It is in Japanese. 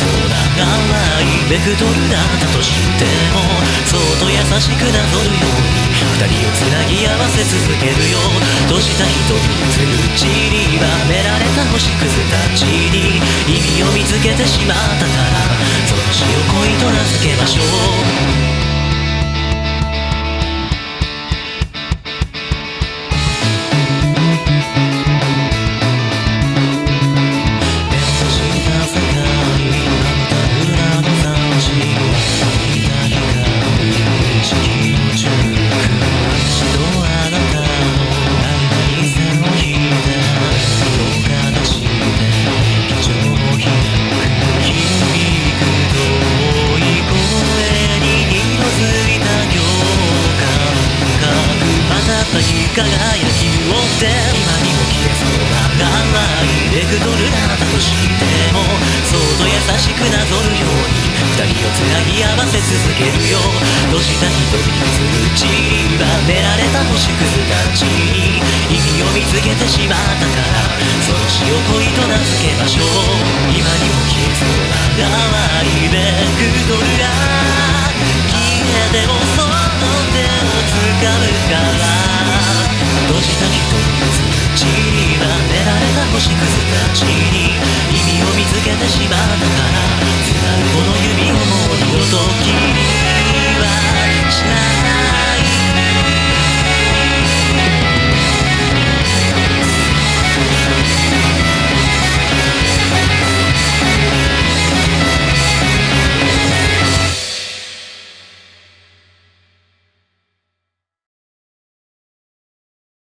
そうな淡いベクトルだったとしても、そっと優しくなぞるように二人をつなぎ合わせ続けるよ。閉じた瞳に映りばめられた星屑たちに意味を見つけてしまったから、その死を恋と名付けましょう。輝きを追って今にも消えそうな長いベクトルだったとしても、そっと優しくなぞるように二人をつなぎ合わせ続けるよ。閉じた瞳に映りばめられた星屑たちに意味を見つけてしまったから、その死を恋と名付けましょう。今にも消えそうな長いベクトルが消えてもその手を掴むから、閉じた瞳に散りばめられた星屑たちに意味を見つけてしまったから、繋ぐこの指をもう二度と